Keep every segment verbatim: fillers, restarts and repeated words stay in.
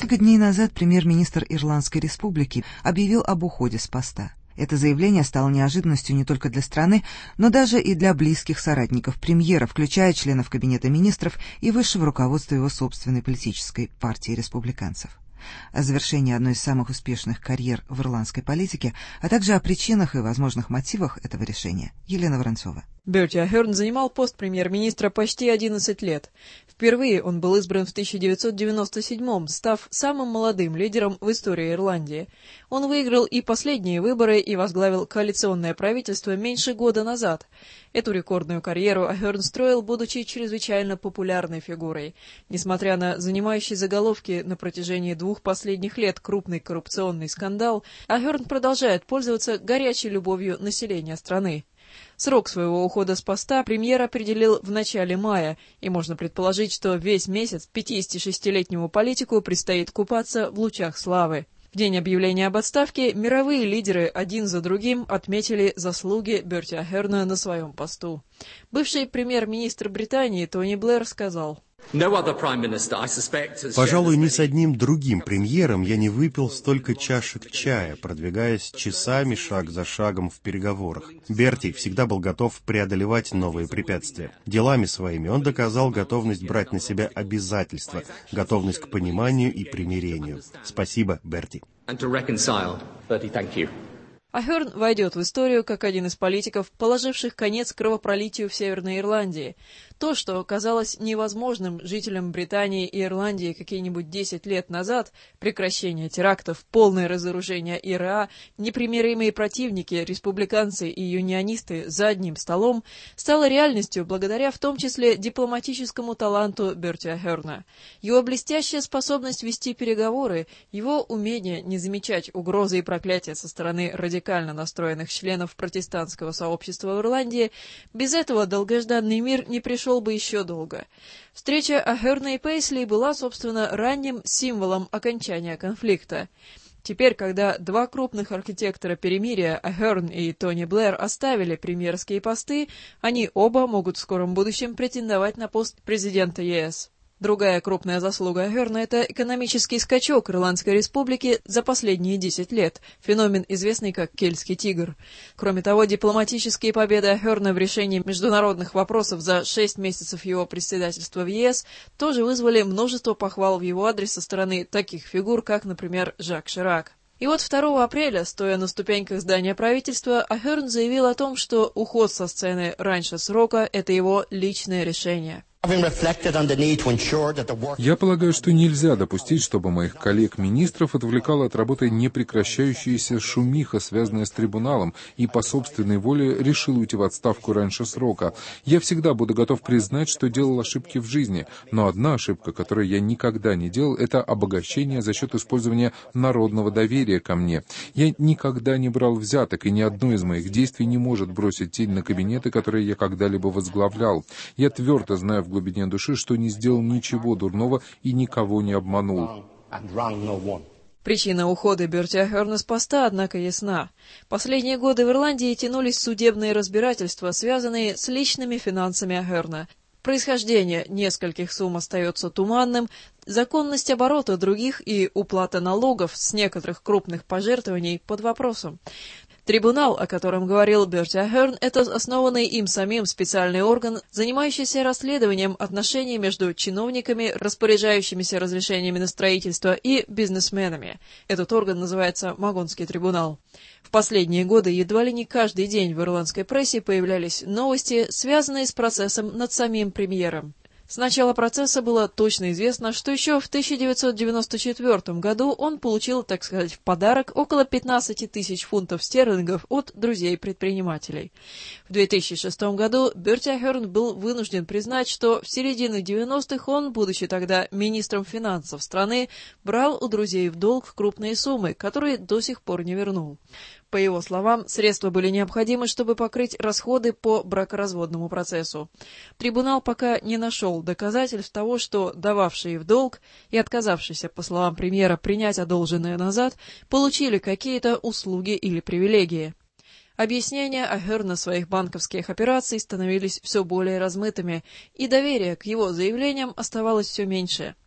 Несколько дней назад премьер-министр Ирландской республики объявил об уходе с поста. Это заявление стало неожиданностью не только для страны, но даже и для близких соратников премьера, включая членов Кабинета министров и высшего руководства его собственной политической партии республиканцев. О завершении одной из самых успешных карьер в ирландской политике, а также о причинах и возможных мотивах этого решения Елена Воронцова. Берти Ахерн занимал пост премьер-министра почти одиннадцать лет. Впервые он был избран в тысяча девятьсот девяносто седьмом, став самым молодым лидером в истории Ирландии. Он выиграл и последние выборы и возглавил коалиционное правительство меньше года назад. Эту рекордную карьеру Ахерн строил, будучи чрезвычайно популярной фигурой. Несмотря на занимающий заголовки на протяжении двух последних лет крупный коррупционный скандал, Ахерн продолжает пользоваться горячей любовью населения страны. Срок своего ухода с поста премьер определил в начале мая, и можно предположить, что весь месяц пятидесятишестилетнему политику предстоит купаться в лучах славы. В день объявления об отставке мировые лидеры один за другим отметили заслуги Берти Ахерна на своем посту. Бывший премьер-министр Британии Тони Блэр сказал: «Пожалуй, ни с одним другим премьером я не выпил столько чашек чая, продвигаясь часами шаг за шагом в переговорах. Берти всегда был готов преодолевать новые препятствия. Делами своими он доказал готовность брать на себя обязательства, готовность к пониманию и примирению. Спасибо, Берти». Ахерн войдет в историю как один из политиков, положивших конец кровопролитию в Северной Ирландии. То, что казалось невозможным жителям Британии и Ирландии какие-нибудь десять лет назад, прекращение терактов, полное разоружение ИРА, непримиримые противники, республиканцы и юнионисты за одним столом, стало реальностью благодаря в том числе дипломатическому таланту Берти Ахерна. Его блестящая способность вести переговоры, его умение не замечать угрозы и проклятия со стороны радикально настроенных членов протестантского сообщества в Ирландии, без этого долгожданный мир не пришел бы еще долго. Встреча Ахерна и Пейсли была, собственно, ранним символом окончания конфликта. Теперь, когда два крупных архитектора перемирия, Ахерн и Тони Блэр, оставили премьерские посты, они оба могут в скором будущем претендовать на пост президента ЕС. Другая крупная заслуга Ахерна – это экономический скачок Ирландской республики за последние десять лет, феномен, известный как «Кельтский тигр». Кроме того, дипломатические победы Ахерна в решении международных вопросов за шесть месяцев его председательства в ЕС тоже вызвали множество похвал в его адрес со стороны таких фигур, как, например, Жак Ширак. И вот второго апреля, стоя на ступеньках здания правительства, Ахерн заявил о том, что уход со сцены раньше срока – это его личное решение. Я полагаю, что нельзя допустить, чтобы моих коллег-министров отвлекала от работы непрекращающаяся шумиха, связанная с трибуналом, и по собственной воле решил уйти в отставку раньше срока. Я всегда буду готов признать, что делал ошибки в жизни, но одна ошибка, которую я никогда не делал, это обогащение за счет использования народного доверия ко мне. Я никогда не брал взяток, и ни одно из моих действий не может бросить тень на кабинеты, которые я когда-либо возглавлял. Я твердо знаю в в глубине души, что не сделал ничего дурного и никого не обманул. Причина ухода Берти Ахерна с поста, однако, ясна. Последние годы в Ирландии тянулись судебные разбирательства, связанные с личными финансами Ахерна. Происхождение нескольких сумм остается туманным, законность оборота других и уплата налогов с некоторых крупных пожертвований под вопросом. Трибунал, о котором говорил Берти Ахерн, это основанный им самим специальный орган, занимающийся расследованием отношений между чиновниками, распоряжающимися разрешениями на строительство, и бизнесменами. Этот орган называется Магонский трибунал. В последние годы едва ли не каждый день в ирландской прессе появлялись новости, связанные с процессом над самим премьером. С начала процесса было точно известно, что еще в тысяча девятьсот девяносто четвёртом году он получил, так сказать, в подарок около пятнадцати тысяч фунтов стерлингов от друзей-предпринимателей. В две тысячи шестом году Берти Ахерн был вынужден признать, что в середине девяностых он, будучи тогда министром финансов страны, брал у друзей в долг крупные суммы, которые до сих пор не вернул. По его словам, средства были необходимы, чтобы покрыть расходы по бракоразводному процессу. Трибунал пока не нашел доказательств того, что дававшие в долг и отказавшиеся, по словам премьера, принять одолженное назад, получили какие-то услуги или привилегии. Объяснения Ахерна своих банковских операций становились все более размытыми, и доверие к его заявлениям оставалось все меньше.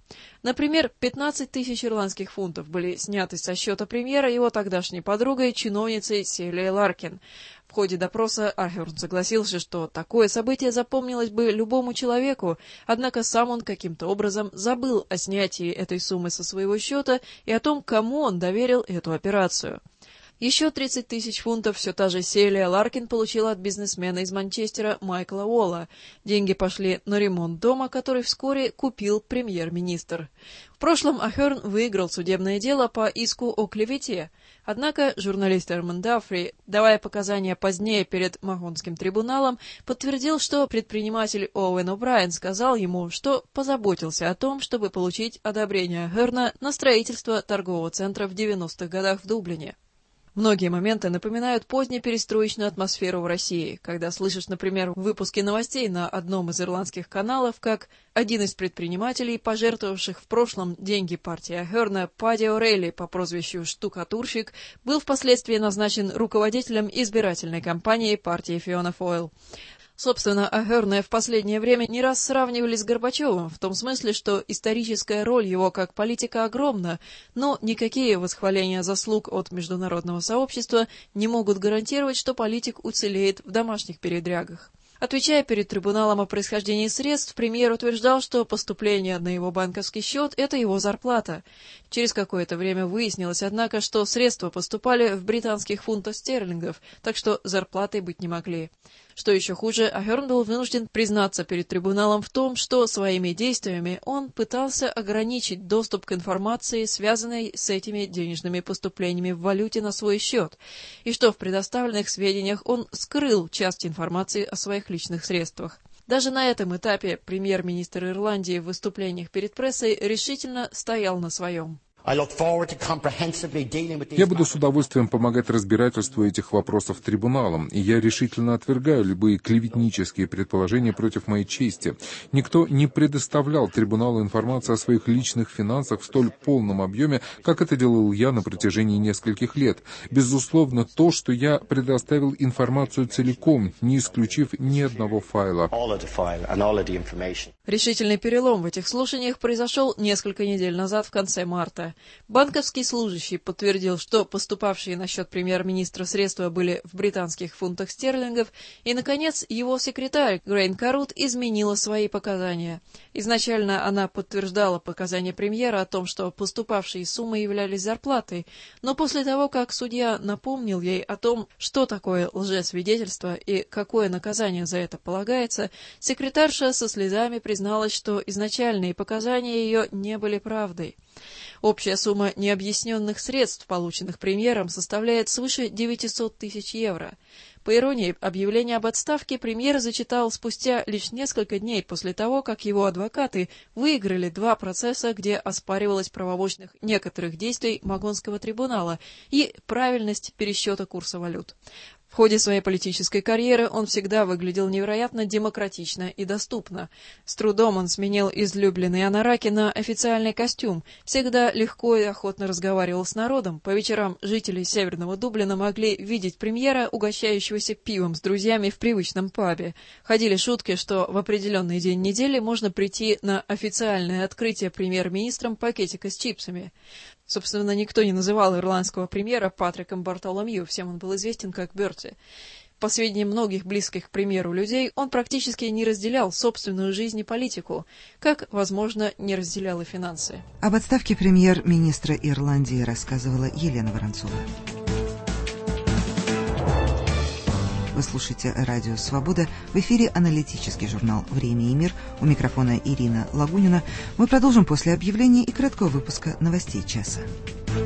Например, пятнадцать тысяч ирландских фунтов были сняты со счета премьера его тогдашней подругой, чиновницей Селией Ларкин. В ходе допроса Ахерн согласился, что такое событие запомнилось бы любому человеку, однако сам он каким-то образом забыл о снятии этой суммы со своего счета и о том, кому он доверил эту операцию. Еще тридцать тысяч фунтов все та же Селия Ларкин получила от бизнесмена из Манчестера Майкла Уолла. Деньги пошли на ремонт дома, который вскоре купил премьер-министр. В прошлом Ахерн выиграл судебное дело по иску о клевете. Однако журналист Эрман Дафри, давая показания позднее перед Махонским трибуналом, подтвердил, что предприниматель Оуэн О'Брайен сказал ему, что позаботился о том, чтобы получить одобрение Ахерна на строительство торгового центра в девяностых годах в Дублине. Многие моменты напоминают позднеперестроечную атмосферу в России, когда слышишь, например, в выпуске новостей на одном из ирландских каналов, как один из предпринимателей, пожертвовавших в прошлом деньги партии Ахерна, Падди О'Рейли по прозвищу «Штукатурщик», был впоследствии назначен руководителем избирательной кампании партии Фиона Фойл. Собственно, Ахерна в последнее время не раз сравнивали с Горбачевым, в том смысле, что историческая роль его как политика огромна, но никакие восхваления заслуг от международного сообщества не могут гарантировать, что политик уцелеет в домашних передрягах. Отвечая перед трибуналом о происхождении средств, премьер утверждал, что поступление на его банковский счет – это его зарплата. Через какое-то время выяснилось, однако, что средства поступали в британских фунтах стерлингов, так что зарплатой быть не могли. Что еще хуже, Ахерн был вынужден признаться перед трибуналом в том, что своими действиями он пытался ограничить доступ к информации, связанной с этими денежными поступлениями в валюте на свой счет, и что в предоставленных сведениях он скрыл часть информации о своих личных средствах. Даже на этом этапе премьер-министр Ирландии в выступлениях перед прессой решительно стоял на своем. Я буду с удовольствием помогать разбирательству этих вопросов трибуналом, и я решительно отвергаю любые клеветнические предположения против моей чести. Никто не предоставлял трибуналу информацию о своих личных финансах в столь полном объеме, как это делал я на протяжении нескольких лет. Безусловно, то, что я предоставил информацию целиком, не исключив ни одного файла. Решительный перелом в этих слушаниях произошел несколько недель назад в конце марта. Банковский служащий подтвердил, что поступавшие на счет премьер-министра средства были в британских фунтах стерлингов, и, наконец, его секретарь Грейн Карут изменила свои показания. Изначально она подтверждала показания премьера о том, что поступавшие суммы являлись зарплатой, но после того, как судья напомнил ей о том, что такое лжесвидетельство и какое наказание за это полагается, секретарша со слезами призналась, что изначальные показания ее не были правдой. Общая сумма необъясненных средств, полученных премьером, составляет свыше девятисот тысяч евро. По иронии, объявление об отставке премьер зачитал спустя лишь несколько дней после того, как его адвокаты выиграли два процесса, где оспаривалась правомощность некоторых действий Махонского трибунала и правильность пересчета курса валют. В ходе своей политической карьеры он всегда выглядел невероятно демократично и доступно. С трудом он сменил излюбленный анараки на официальный костюм, всегда легко и охотно разговаривал с народом. По вечерам жители Северного Дублина могли видеть премьера, угощающегося пивом с друзьями в привычном пабе. Ходили шутки, что в определенный день недели можно прийти на официальное открытие премьер-министром пакетика с чипсами. Собственно, никто не называл ирландского премьера Патриком Бартоломью, всем он был известен как Берти. По сведениям многих близких к премьеру людей, он практически не разделял собственную жизнь и политику, как, возможно, не разделял и финансы. Об отставке премьер-министра Ирландии рассказывала Елена Воронцова. Вы слушаете «Радио Свобода». В эфире аналитический журнал «Время и мир». У микрофона Ирина Лагунина. Мы продолжим после объявления и краткого выпуска новостей часа.